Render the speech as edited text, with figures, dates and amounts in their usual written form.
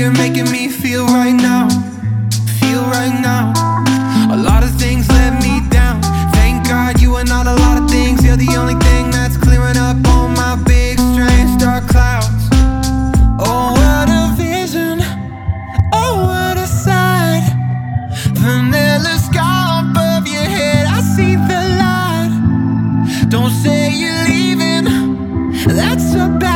you're making me feel right now. Feel right now. A lot of things let me down. Thank God you are not a lot of things. You're the only thing that's clearing up all my big, strange, dark clouds. Oh, what a vision. Oh, what a sight. Vanilla sky above your head, I see the light. Don't say you're leaving, that's so bad.